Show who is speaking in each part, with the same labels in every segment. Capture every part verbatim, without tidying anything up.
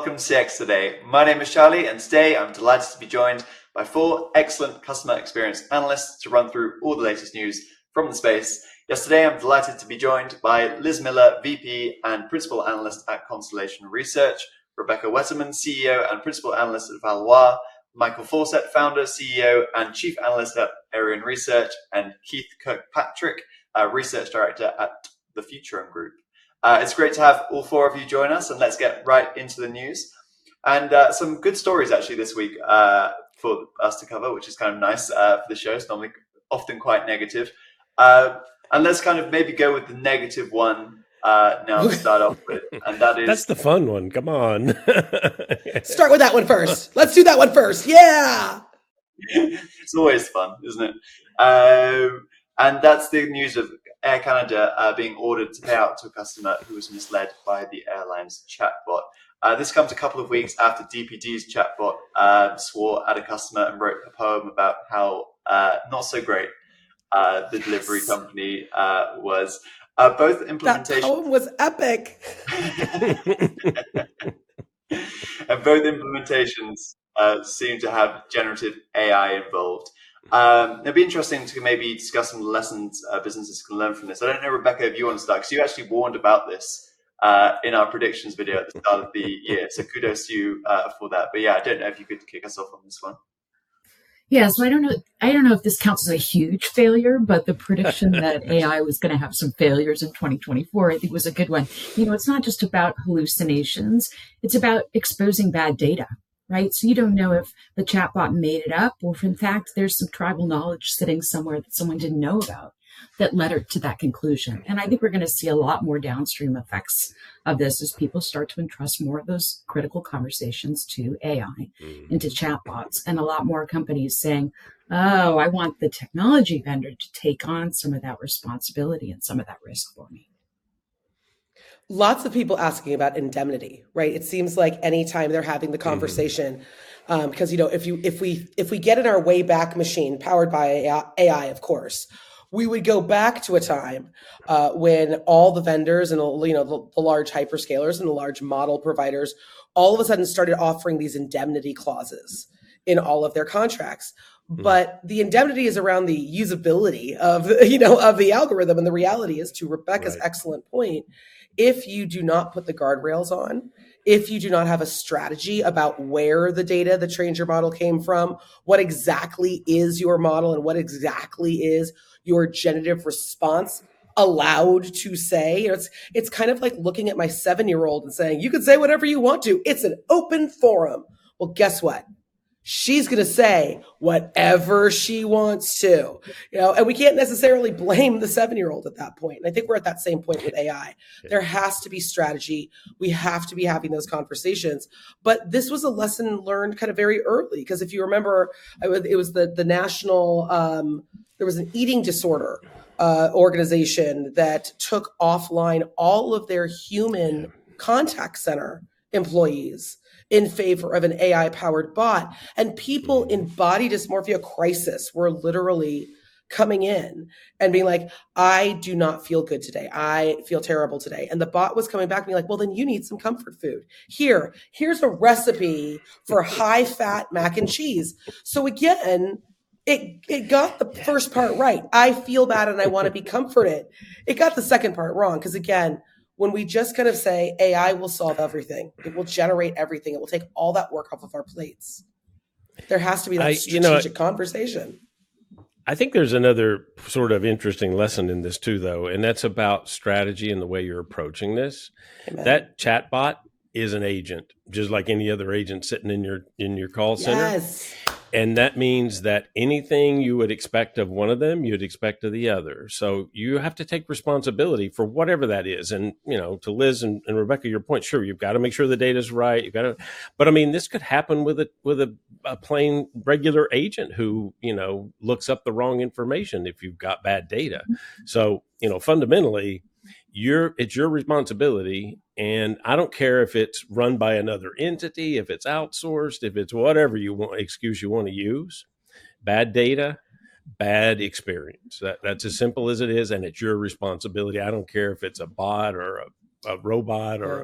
Speaker 1: welcome to C X Today. My name is Charlie, and today I'm delighted to be joined by four excellent customer experience analysts to run through all the latest news from the space. Yesterday, I'm delighted to be joined by Liz Miller, V P and Principal Analyst at Constellation Research, Rebecca Wetterman, C E O and Principal Analyst at Valois, Michael Fawcett, Founder, C E O and Chief Analyst at Arian Research, and Keith Kirkpatrick, uh, Research Director at the Futurum Group. Uh, it's great to have all four of you join us, and let's get right into the news. And uh, some good stories actually this week uh, for us to cover, which is kind of nice uh, for the show. It's normally often quite negative. Uh, and let's kind of maybe go with the negative one uh, now to start off with. And that is...
Speaker 2: That's the fun one. Come on.
Speaker 3: Start with that one first. Let's do that one first. Yeah.
Speaker 1: It's always fun, isn't it? Um, and that's the news of Air Canada uh, being ordered to pay out to a customer who was misled by the airline's chatbot. Uh, this comes a couple of weeks after D P D's chatbot uh, swore at a customer and wrote a poem about how uh, not so great uh, the delivery yes. company uh, was. Uh, both implementations...
Speaker 3: That poem was epic.
Speaker 1: And both implementations uh, seem to have generative A I involved. Um, it'd be interesting to maybe discuss some lessons uh, businesses can learn from this. I don't know, Rebecca, if you want to start, because you actually warned about this uh, in our predictions video at the start of the year. So kudos to you uh, for that. But yeah, I don't know if you could kick us off on this one.
Speaker 4: Yeah, so I don't know. I don't know if this counts as a huge failure, but the prediction that A I was going to have some failures in twenty twenty-four, I think, was a good one. You know, it's not just about hallucinations; it's about exposing bad data. Right? So you don't know if the chatbot made it up or if, in fact, there's some tribal knowledge sitting somewhere that someone didn't know about that led her to that conclusion. And I think we're going to see a lot more downstream effects of this as people start to entrust more of those critical conversations to A I and to chatbots, and a lot more companies saying, oh, I want the technology vendor to take on some of that responsibility and some of that risk for me.
Speaker 3: Lots of people asking about indemnity, right? It seems like anytime they're having the conversation, mm-hmm. um, because, you know, if you if we if we get in our Wayback Machine powered by A I, of course, we would go back to a time uh, when all the vendors and, you know, the, the large hyperscalers and the large model providers all of a sudden started offering these indemnity clauses in all of their contracts. Mm-hmm. But the indemnity is around the usability of, you know, of the algorithm. And the reality is, to Rebecca's right. excellent point, if you do not put the guardrails on, if you do not have a strategy about where the data that trains your model came from, what exactly is your model and what exactly is your generative response allowed to say, you know, it's, it's kind of like looking at my seven-year-old and saying, you can say whatever you want to. It's an open forum. Well, guess what? She's going to say whatever she wants to, you know, and we can't necessarily blame the seven-year-old at that point. And I think we're at that same point with A I. There has to be strategy. We have to be having those conversations. But this was a lesson learned kind of very early, because if you remember, it was the, the national, um, there was an eating disorder uh, organization that took offline all of their human contact center employees in favor of an A I-powered bot. And people in body dysmorphia crisis were literally coming in and being like, I do not feel good today. I feel terrible today. And the bot was coming back and being like, well, then you need some comfort food. Here, here's a recipe for high-fat mac and cheese. So again, it, it got the first part right. I feel bad and I want to be comforted. It got the second part wrong, because again, when we just kind of say A I will solve everything, it will generate everything, it will take all that work off of our plates, there has to be that I, strategic you know, conversation.
Speaker 2: I think there's another sort of interesting lesson in this too, though, and that's about strategy and the way you're approaching this. Amen. That chatbot is an agent, just like any other agent sitting in your in your call center.
Speaker 3: Yes.
Speaker 2: And that means that anything you would expect of one of them, you'd expect of the other. So you have to take responsibility for whatever that is. And, you know, to Liz and, and Rebecca, your point, sure, you've got to make sure the data's right. You've got to, but I mean, this could happen with a, with a, a plain regular agent who, you know, looks up the wrong information if you've got bad data. So, you know, fundamentally, You're, it's your responsibility. And I don't care if it's run by another entity, if it's outsourced, if it's whatever you want, excuse you want to use. Bad data, bad experience. That, that's as simple as it is. And it's your responsibility. I don't care if it's a bot or a, a robot or,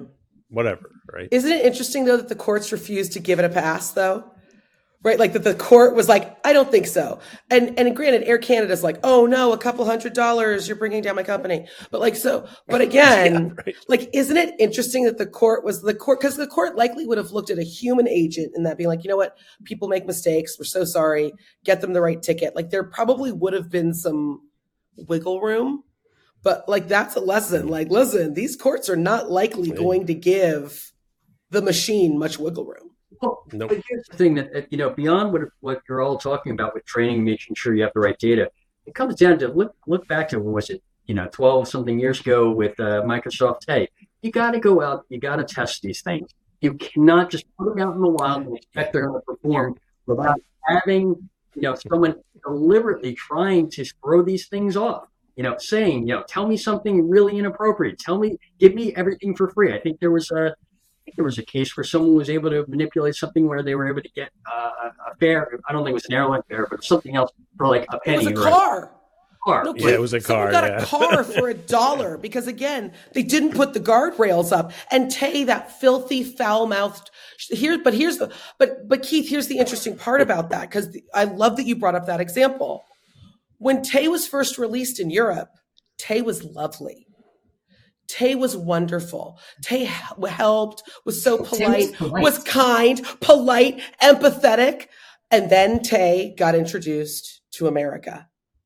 Speaker 2: whatever, right?
Speaker 3: Isn't it interesting, though, that the courts refused to give it a pass, though? Right? Like that the court was like, I don't think so. And and granted, Air Canada's like, oh, no, a couple hundred dollars, you're bringing down my company. But like, so, but again,
Speaker 2: yeah, right.
Speaker 3: like, isn't it interesting that the court was the court, because the court likely would have looked at a human agent and that being like, you know what, people make mistakes. We're so sorry. Get them the right ticket. Like there probably would have been some wiggle room. But like, that's a lesson. Like, listen, these courts are not likely going to give the machine much wiggle room.
Speaker 5: Well,
Speaker 2: Nope.
Speaker 5: but here's the thing that, you know, beyond what what you're all talking about with training, making sure you have the right data, it comes down to look look back to, what was it, you know, twelve something years ago with uh, Microsoft Tay. You got to go out, you got to test these things. You cannot just put them out in the wild and expect they're going to perform without having, you know, someone deliberately trying to throw these things off. You know, saying, you know, tell me something really inappropriate. Tell me, give me everything for free. I think there was a, I think there was a case where someone was able to manipulate something where they were able to get uh, a fare. I don't think it was an airline fare, but something else for like a penny.
Speaker 3: It was a
Speaker 5: or
Speaker 3: car.
Speaker 5: car.
Speaker 3: No,
Speaker 2: Yeah, it was a
Speaker 3: someone
Speaker 2: car,
Speaker 3: got
Speaker 2: yeah.
Speaker 3: a car for a dollar because again, they didn't put the guardrails up. And Tay, that filthy, foul-mouthed. Here, but here's the. But but Keith, here's the interesting part about that, because I love that you brought up that example. When Tay was first released in Europe, Tay was lovely. Tay was wonderful. Tay helped, was so polite,
Speaker 4: was polite.
Speaker 3: was kind, polite, empathetic. And then Tay got introduced to America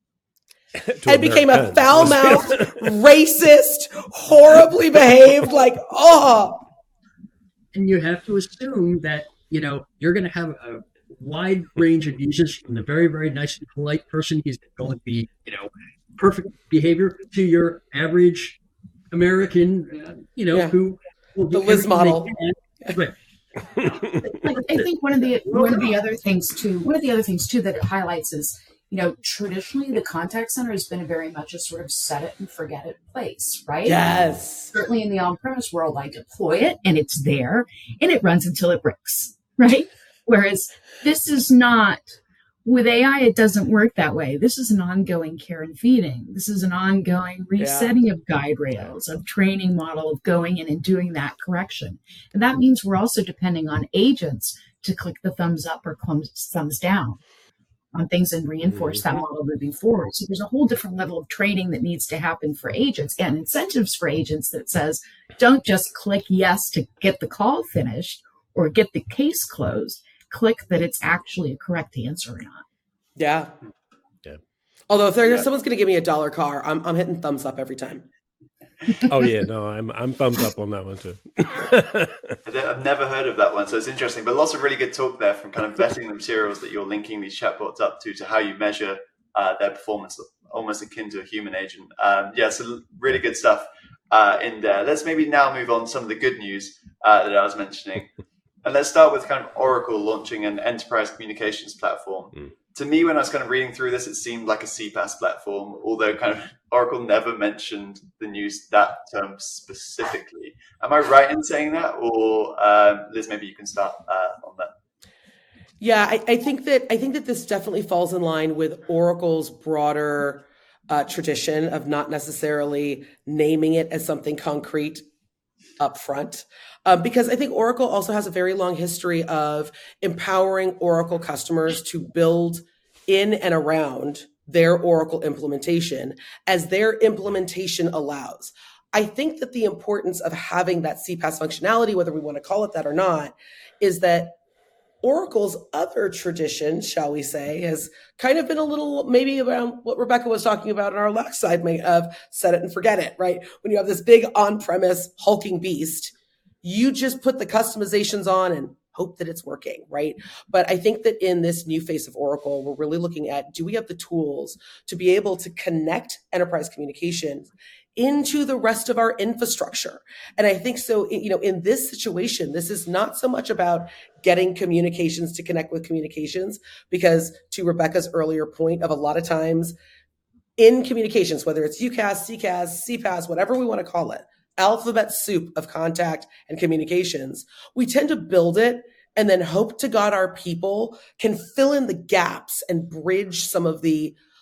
Speaker 2: To
Speaker 3: and became a
Speaker 2: Americans.
Speaker 3: foul-mouthed, racist, horribly behaved, like, oh.
Speaker 5: And you have to assume that, you know, you're going to have a wide range of users, from the very, very nice and polite person who's going to be, you know, perfect behavior, to your average American, uh, you know,
Speaker 3: Yeah.
Speaker 5: who will do
Speaker 3: The Liz
Speaker 5: everything
Speaker 3: model.
Speaker 5: they can. Right.
Speaker 4: I, I think one of the one of the other things too, one of the other things too that it highlights is, you know, traditionally the contact center has been very much a sort of set it and forget it place, right?
Speaker 3: Yes.
Speaker 4: Certainly in the on-premise world, I deploy it and it's there and it runs until it breaks, right? Whereas this is not, with A I, it doesn't work that way. This is an ongoing care and feeding. This is an ongoing resetting of guide rails, of training model, of going in and doing that correction. And that means we're also depending on agents to click the thumbs up or thumbs down on things and reinforce that model moving forward. So there's a whole different level of training that needs to happen for agents and incentives for agents that says, don't just click yes to get the call finished or get the case closed. Click that it's actually a correct answer or not.
Speaker 3: Yeah.
Speaker 2: Yeah.
Speaker 3: Although if there,
Speaker 1: Yeah.
Speaker 3: someone's going to give me a dollar car, I'm I'm hitting thumbs up every time.
Speaker 2: Oh yeah, no, I'm I'm thumbs up on that one too.
Speaker 1: I've never heard of that one, so it's interesting. But lots of really good talk there from kind of vetting the materials that you're linking these chatbots up to, to how you measure uh, their performance, almost akin to a human agent. Um, yeah, so really good stuff uh, in there. Let's maybe now move on to some of the good news uh, that I was mentioning. And let's start with kind of Oracle launching an enterprise communications platform. Mm. To me, when I was kind of reading through this, it seemed like a C PaaS platform, although kind of Oracle never mentioned the news that term specifically. Am I right in saying that? Or um, Liz, maybe you can start uh, on that.
Speaker 3: Yeah, I, I think that I think that this definitely falls in line with Oracle's broader uh, tradition of not necessarily naming it as something concrete up front. Um, because I think Oracle also has a very long history of empowering Oracle customers to build in and around their Oracle implementation as their implementation allows. I think that the importance of having that C PaaS functionality, whether we want to call it that or not, is that Oracle's other tradition, shall we say, has kind of been a little maybe around what Rebecca was talking about in our last segment of set it and forget it, right? When you have this big on-premise hulking beast, you just put the customizations on and hope that it's working, right? But I think that in this new face of Oracle, we're really looking at, do we have the tools to be able to connect enterprise communications into the rest of our infrastructure? And I think so, you know, in this situation, this is not so much about getting communications to connect with communications, because to Rebecca's earlier point of a lot of times in communications, whether it's UCaaS, CCaaS, C PaaS, whatever we want to call it, alphabet soup of contact and communications, we tend to build it and then hope to God our people can fill in the gaps and bridge some of the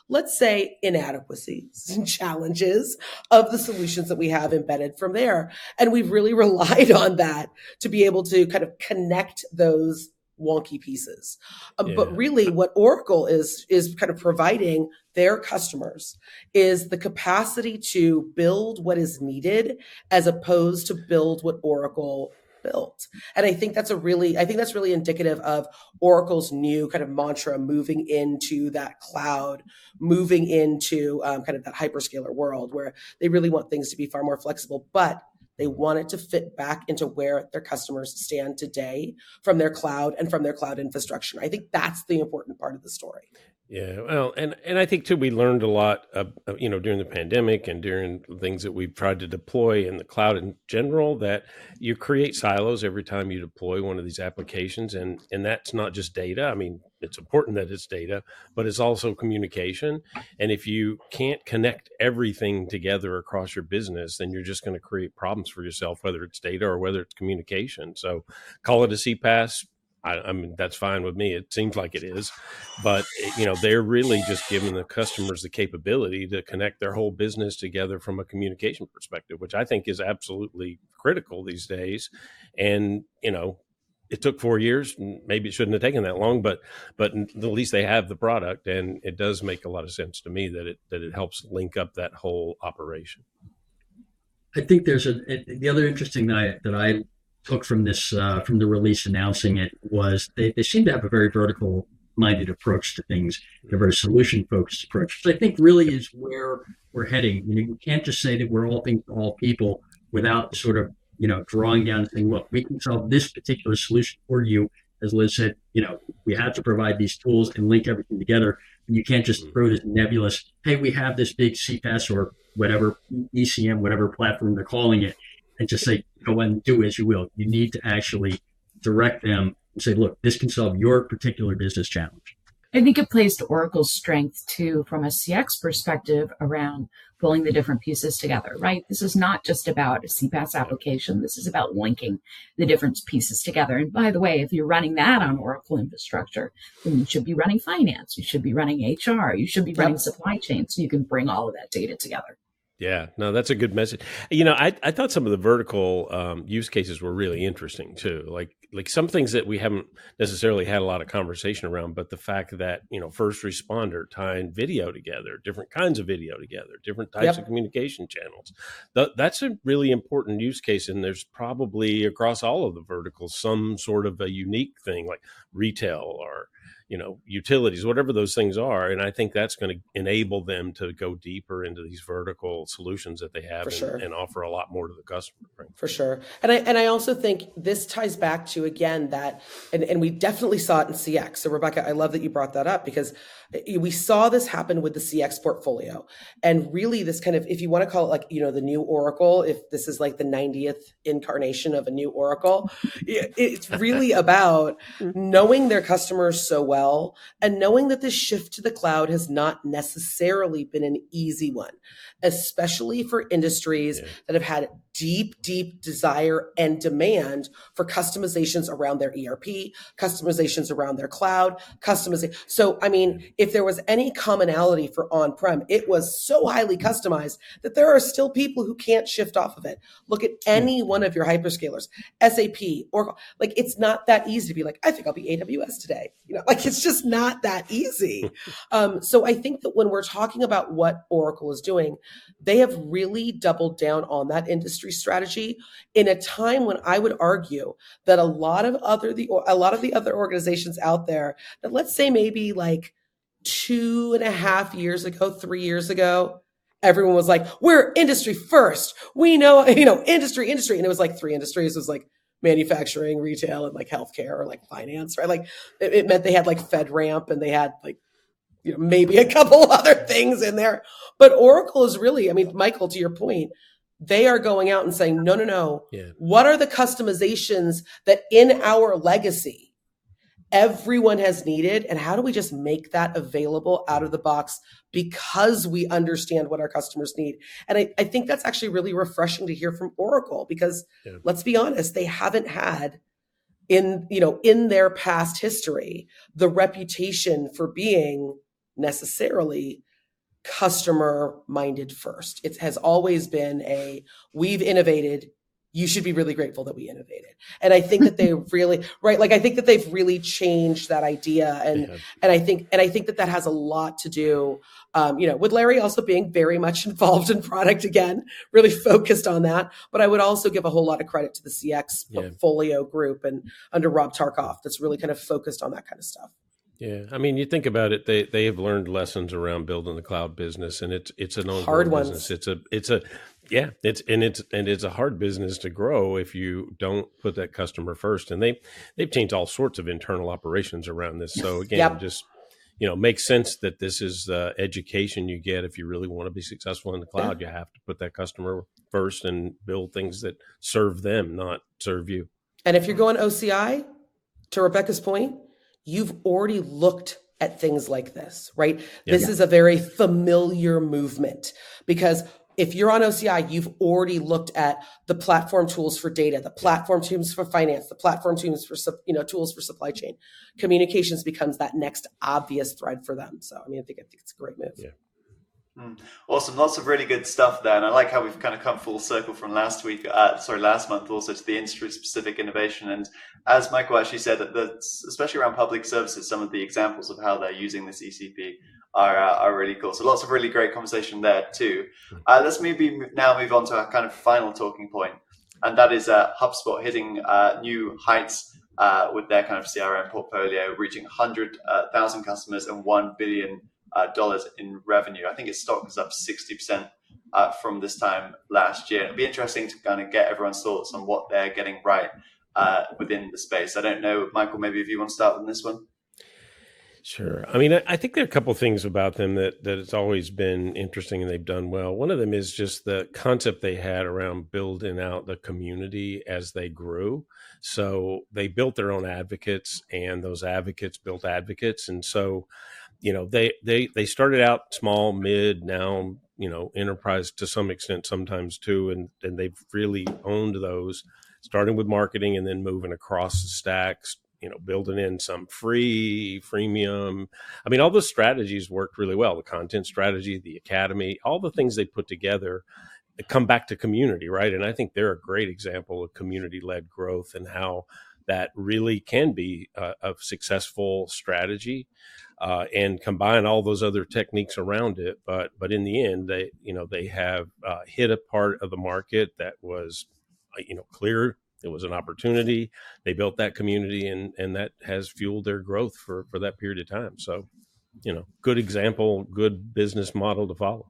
Speaker 3: let's say, inadequacies and challenges of the solutions that we have embedded from there. And we've really relied on that to be able to kind of connect those wonky pieces. Um,
Speaker 2: Yeah.
Speaker 3: But really what Oracle is, is kind of providing their customers is the capacity to build what is needed as opposed to build what Oracle built. And I think that's a really, I think that's really indicative of Oracle's new kind of mantra, moving into that cloud, moving into um, kind of that hyperscaler world where they really want things to be far more flexible, but they want it to fit back into where their customers stand today from their cloud and from their cloud infrastructure. I think that's the important part of the story.
Speaker 2: Yeah, well, and, and I think too, we learned a lot, of, of, you know, during the pandemic and during things that we've tried to deploy in the cloud in general, that you create silos every time you deploy one of these applications. And, and that's not just data. I mean, it's important that it's data, but it's also communication. And if you can't connect everything together across your business, then you're just going to create problems for yourself, whether it's data or whether it's communication. So call it a C PaaS. I, I mean, that's fine with me. It seems like it is, but you know, they're really just giving the customers the capability to connect their whole business together from a communication perspective, which I think is absolutely critical these days. And, you know, it took four years. Maybe it shouldn't have taken that long, but, but at least they have the product, and it does make a lot of sense to me that it, that it helps link up that whole operation.
Speaker 5: I think there's a, the other interesting that I, that I took from this, uh, from the release announcing it was they, they seem to have a very vertical minded approach to things, a very solution focused approach, which I think really is where we're heading. You know, you can't just say that we're all things to all people without sort of, you know, drawing down and saying, look, we can solve this particular solution for you. As Liz said, you know, we have to provide these tools and link everything together. And you can't just throw this nebulous, hey, we have this big C PaaS or whatever, E C M, whatever platform they're calling it, and just say, go and do as you will. You need to actually direct them and say, look, this can solve your particular business challenge.
Speaker 4: I think it plays to Oracle's strength too, from a C X perspective, around pulling the different pieces together, right? This is not just about a C PaaS application. This is about linking the different pieces together. And by the way, if you're running that on Oracle infrastructure, then you should be running finance. You should be running H R. You should be running supply chain, so you can bring all of that data together.
Speaker 2: Yeah, no, that's a good message. You know, I, I thought some of the vertical um, use cases were really interesting too. Like like some things that we haven't necessarily had a lot of conversation around, but the fact that, you know, first responder tying video together, different kinds of video together, different types yep. of communication channels. Th- that's a really important use case. And there's probably across all of the verticals some sort of a unique thing like retail or, you know, utilities, whatever those things are. And I think that's going to enable them to go deeper into these vertical solutions that they have and,
Speaker 3: sure.
Speaker 2: and offer a lot more to the customer. Right?
Speaker 3: For sure. And I and I also think this ties back to, again, that, and, and we definitely saw it in C X. So Rebecca, I love that you brought that up, because we saw this happen with the C X portfolio. And really this kind of, if you want to call it like, you know, the new Oracle, if this is like the ninetieth incarnation of a new Oracle, it's really about knowing their customers so well. Well, and knowing that this shift to the cloud has not necessarily been an easy one, especially for industries yeah. that have had deep, deep desire and demand for customizations around their E R P, customizations around their cloud, customization. So, I mean, if there was any commonality for on-prem, it was so highly customized that there are still people who can't shift off of it. Look at any one of your hyperscalers, S A P, Oracle. Like, it's not that easy to be like, I think I'll be A W S today. You know, like, it's just not that easy. Um, so I think that when we're talking about what Oracle is doing, they have really doubled down on that industry strategy in a time when I would argue that a lot of other the a lot of the other organizations out there that, let's say maybe like two and a half years ago, three years ago, everyone was like, we're industry first. We know, you know, industry, industry. And it was like three industries. It was like manufacturing, retail, and like healthcare or like finance, right? Like it, it meant they had like FedRAMP and they had like, you know, maybe a couple other things in there. But Oracle is really, I mean, Michael, to your point, they are going out and saying, no, no, no.
Speaker 2: Yeah.
Speaker 3: What are the customizations that in our legacy everyone has needed? And how do we just make that available out of the box because we understand what our customers need? And I, I think that's actually really refreshing to hear from Oracle, because yeah. let's be honest, they haven't had in, you know, in their past history, the reputation for being necessarily customer minded first. It has always been a, we've innovated. You should be really grateful that we innovated. And I think that they really, right. Like, I think that they've really changed that idea. And, yeah. and I think, and I think that that has a lot to do, um, you know, with Larry also being very much involved in product again, really focused on that. But I would also give a whole lot of credit to the C X yeah. portfolio group and under Rob Tarkoff that's really kind of focused on that kind of stuff.
Speaker 2: Yeah, I mean, you think about it; they they have learned lessons around building the cloud business, and it's it's an ongoing
Speaker 3: hard ones.
Speaker 2: business. It's a it's a yeah, it's and it's and it's a hard business to grow if you don't put that customer first. And they they've changed all sorts of internal operations around this. So again, yep. just you know, makes sense that this is uh, education you get if you really want to be successful in the cloud. Yeah. You have to put that customer first and build things that serve them, not serve you.
Speaker 3: And if you're going O C I, to Rebecca's point, you've already looked at things like this, right? Yep. This is a very familiar movement because if you're on O C I, you've already looked at the platform tools for data, the platform tools for finance, the platform tools for, you know, tools for supply chain. Communications becomes that next obvious thread for them. So, I mean, I think, I think it's a great move.
Speaker 2: Yeah.
Speaker 1: Mm. Awesome. Lots of really good stuff there. And I like how we've kind of come full circle from last week, uh, sorry, last month also to the industry specific innovation. And as Michael actually said, that the, especially around public services, some of the examples of how they're using this E C P are, uh, are really cool. So lots of really great conversation there too. Uh, let's maybe now move on to our kind of final talking point. And that is uh, HubSpot hitting uh, new heights uh, with their kind of C R M portfolio, reaching one hundred thousand customers and one billion Uh, dollars in revenue. I think its stock is up sixty percent uh, from this time last year. It'd be interesting to kind of get everyone's thoughts on what they're getting right uh, within the space. I don't know, Michael, maybe if you want to start with this one.
Speaker 2: Sure. I mean, I, I think there are a couple of things about them that, that it's always been interesting and they've done well. One of them is just the concept they had around building out the community as they grew. So they built their own advocates and those advocates built advocates. And so you know, they, they, they started out small, mid, now, you know, enterprise to some extent sometimes too. And, and they've really owned those, starting with marketing and then moving across the stacks, you know, building in some free, freemium. I mean, all those strategies worked really well. The content strategy, the academy, all the things they put together come back to community, right? And I think they're a great example of community-led growth and how that really can be a, a successful strategy. Uh, and combine all those other techniques around it, but but in the end, they you know they have uh, hit a part of the market that was you know clear. It was an opportunity. They built that community, and and that has fueled their growth for for that period of time. So, you know, good example, good business model to follow.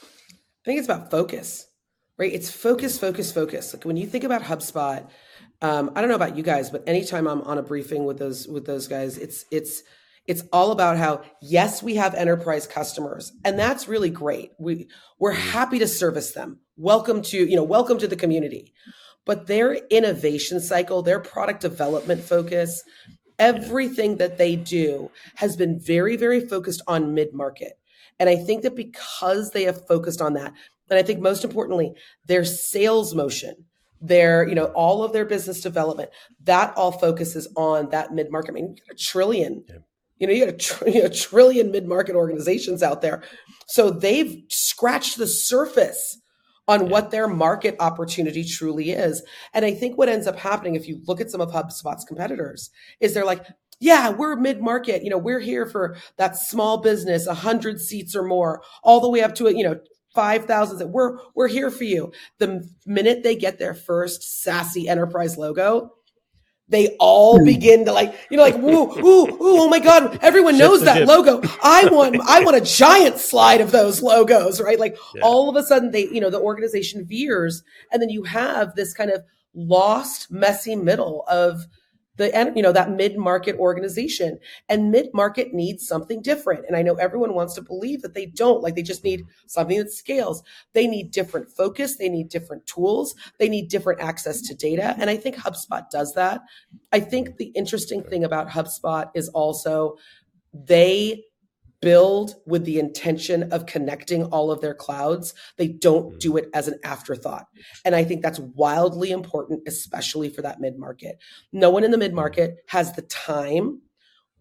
Speaker 3: I think it's about focus, right? It's focus, focus, focus. Like when you think about HubSpot, um, I don't know about you guys, but anytime I'm on a briefing with those with those guys, it's it's. It's all about how, yes, we have enterprise customers, and that's really great. We, we're happy to service them. Welcome to, you know, welcome to the community. But their innovation cycle, their product development focus, everything that they do has been very, very focused on mid-market. And I think that because they have focused on that, and I think most importantly, their sales motion, their, you know, all of their business development, that all focuses on that mid-market. I mean, a trillion. Yeah. You know, you got a, tr- you know, a trillion mid-market organizations out there. So they've scratched the surface on yeah. what their market opportunity truly is. And I think what ends up happening, if you look at some of HubSpot's competitors, is they're like, yeah, we're mid-market. You know, we're here for that small business, one hundred seats or more, all the way up to, you know, five thousand. We're, we're here for you. The minute they get their first sassy enterprise logo, they all begin to like, you know, like, woo, ooh, ooh, oh my God, everyone knows that logo. I want, I want a giant slide of those logos, right? Like yeah. all of a sudden they, you know, the organization veers, and then you have this kind of lost, messy middle of the, you know, that mid-market organization, and mid-market needs something different. And I know everyone wants to believe that they don't, like they just need something that scales. They need different focus. They need different tools. They need different access to data. And I think HubSpot does that. I think the interesting thing about HubSpot is also they build with the intention of connecting all of their clouds. They don't do it as an afterthought. And I think that's wildly important, especially for that mid-market. No one in the mid-market has the time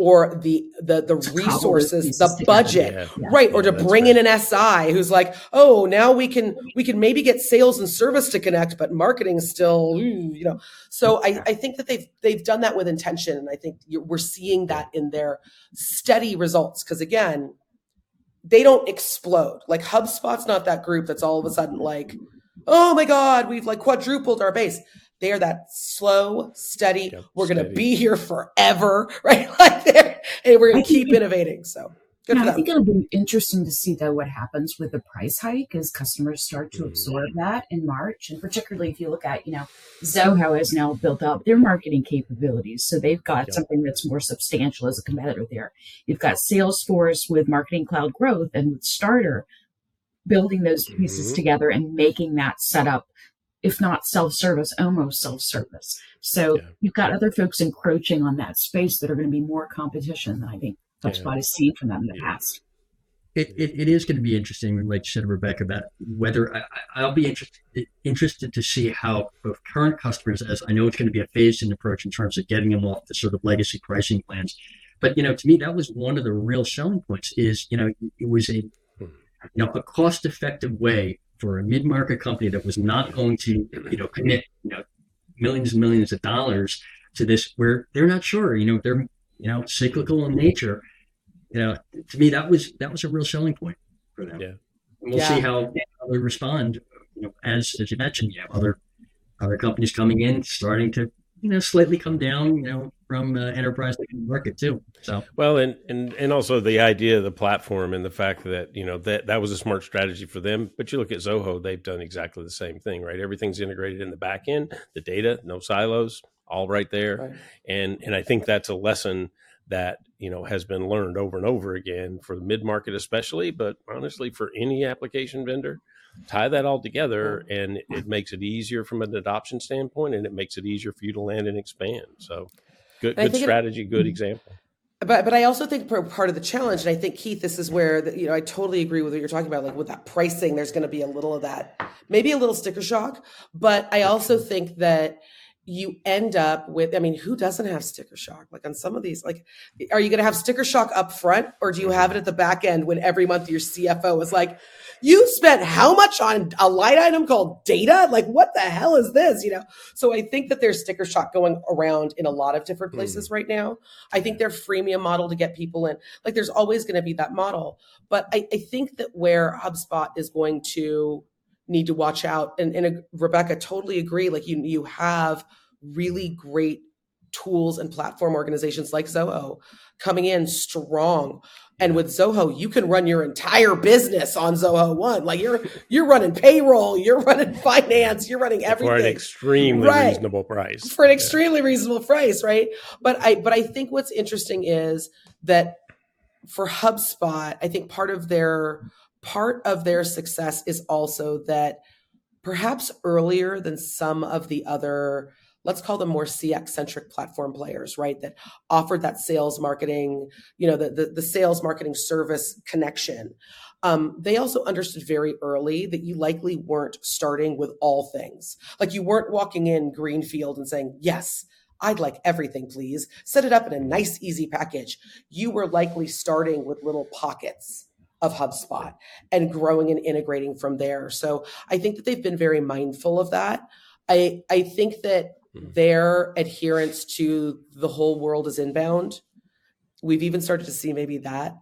Speaker 3: or the the the resources, the budget,
Speaker 2: yeah. Yeah.
Speaker 3: right?
Speaker 2: Yeah,
Speaker 3: or to bring
Speaker 2: fair.
Speaker 3: in an S I who's like, oh, now we can we can maybe get sales and service to connect, but marketing is still, you know. So I, I think that they've they've done that with intention, and I think you're, we're seeing that in their steady results. Because again, they don't explode. Like HubSpot's not that group that's all of a sudden like, oh my God, we've like quadrupled our base. They are that slow, steady.
Speaker 2: Yep,
Speaker 3: we're going to
Speaker 2: steady.
Speaker 3: be here forever, right? Like there, and we're going to keep innovating. So good
Speaker 4: Yeah,
Speaker 3: for
Speaker 4: I
Speaker 3: them.
Speaker 4: think it'll be interesting to see though what happens with the price hike as customers start to absorb that in March, and particularly if you look at, you know, Zoho has now built up their marketing capabilities, so they've got
Speaker 2: Yep.
Speaker 4: something that's more substantial as a competitor there. You've got Salesforce with Marketing Cloud Growth and with Starter building those pieces
Speaker 2: Mhm.
Speaker 4: together and making that setup, if not self-service, almost self-service. So
Speaker 2: Yeah.
Speaker 4: you've got other folks encroaching on that space that are going to be more competition than I think HubSpot
Speaker 2: Yeah.
Speaker 4: has seen from them in the
Speaker 2: Yeah.
Speaker 4: past.
Speaker 5: It, it, it is going to be interesting, like you said, Rebecca, about whether I, I- I'll be interested interested to see how both current customers, as I know it's going to be a phased-in approach in terms of getting them off the sort of legacy pricing plans. But, you know, to me, that was one of the real selling points is, you know, it was a, you know, a cost-effective way for a mid-market company that was not going to, you know, commit, you know, millions and millions of dollars to this where they're not sure, you know, they're, you know, cyclical in nature. You know, to me, that was that was a real selling point for them.
Speaker 2: Yeah.
Speaker 5: And we'll
Speaker 3: Yeah.
Speaker 5: see how, how they respond. You know, as as you mentioned, you have other other companies coming in, starting to, you know, slightly come down, you know, from uh, enterprise to market too. So
Speaker 2: Well, and, and and also the idea of the platform and the fact that, you know, that that was a smart strategy for them. But you look at Zoho, they've done exactly the same thing, right? Everything's integrated in the back end, the data, no silos, all right there.
Speaker 3: Right.
Speaker 2: And and I think that's a lesson that, you know, has been learned over and over again for the mid-market especially, but honestly for any application vendor. Tie that all together and it makes it easier from an adoption standpoint, and it makes it easier for you to land and expand. So good,
Speaker 3: I
Speaker 2: good
Speaker 3: think it-
Speaker 2: strategy, good example.
Speaker 3: But but I also think for part of the challenge, and I think Keith, this is where the, you know I totally agree with what you're talking about. Like with that pricing, there's going to be a little of that, maybe a little sticker shock. But I also think that you end up with, I mean, who doesn't have sticker shock? Like on some of these, like, are you going to have sticker shock up front, or do you have it at the back end when every month your C F O is like, you spent how much on a line item called data? Like, what the hell is this? You know? So I think that there's sticker shock going around in a lot of different places right now. I think their freemium model to get people in, like there's always going to be that model. But I, I think that where HubSpot is going to need to watch out, and, and uh, Rebecca, totally agree. Like you, you have really great tools and platform organizations like Zoho coming in strong. And with Zoho, you can run your entire business on Zoho One. Like you're you're running payroll, you're running finance, you're running everything
Speaker 2: For an extremely
Speaker 3: Right.
Speaker 2: reasonable price.
Speaker 3: for an
Speaker 2: Yeah.
Speaker 3: extremely reasonable price, right? But I but I think what's interesting is that for HubSpot, I think part of their part of their success is also that perhaps earlier than some of the other, let's call them more C X centric platform players, right? That offered that sales marketing, you know, the the, the sales marketing service connection. Um, they also understood very early that you likely weren't starting with all things. Like you weren't walking in greenfield and saying, yes, I'd like everything, please. Set it up in a nice, easy package. You were likely starting with little pockets of HubSpot and growing and integrating from there. So I think that they've been very mindful of that. I, I think that their adherence to the whole world is inbound. We've even started to see maybe that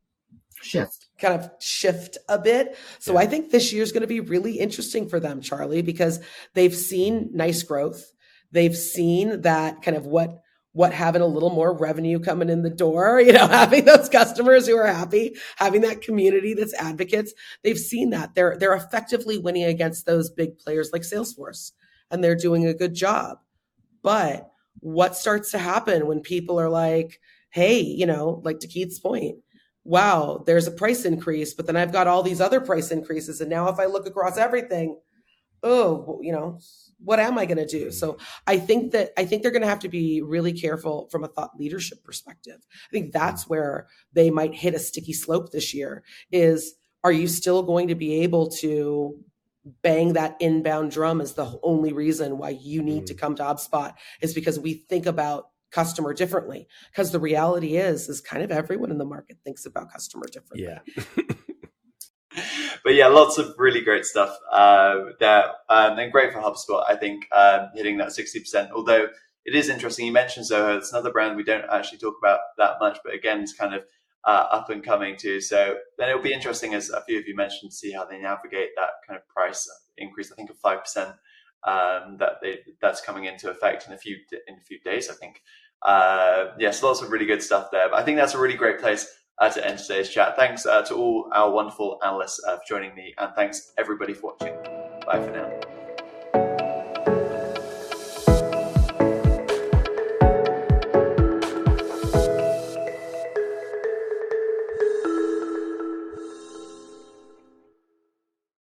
Speaker 4: Shift.
Speaker 3: kind of shift a bit. So
Speaker 2: Yeah.
Speaker 3: I think this year is going to be really interesting for them, Charlie, because they've seen nice growth. They've seen that kind of what what having a little more revenue coming in the door, you know, having those customers who are happy, having that community that's advocates. They've seen that. They're they're effectively winning against those big players like Salesforce, and they're doing a good job. But what starts to happen when people are like, hey, you know, like to Keith's point, wow, there's a price increase, but then I've got all these other price increases. And now if I look across everything, oh, you know, what am I going to do? So I think that, I think they're going to have to be really careful from a thought leadership perspective. I think that's where they might hit a sticky slope this year is, are you still going to be able to bang that inbound drum as the only reason why you need to come to HubSpot is because we think about customer differently, because the reality is, is kind of everyone in the market thinks about customer differently.
Speaker 2: Yeah.
Speaker 1: But yeah, lots of really great stuff uh, there, um, and great for HubSpot. I think um, hitting that sixty percent. Although it is interesting, you mentioned Zoho. It's another brand we don't actually talk about that much, but again, it's kind of uh, up and coming too. So then it'll be interesting, as a few of you mentioned, to see how they navigate that kind of price increase. I think of five percent um, that they that's coming into effect in a few in a few days. I think. Uh, yes, lots of really good stuff there. But I think that's a really great place Uh, to end today's chat. Thanks uh, to all our wonderful analysts uh, for joining me, and thanks everybody for watching. Bye for now.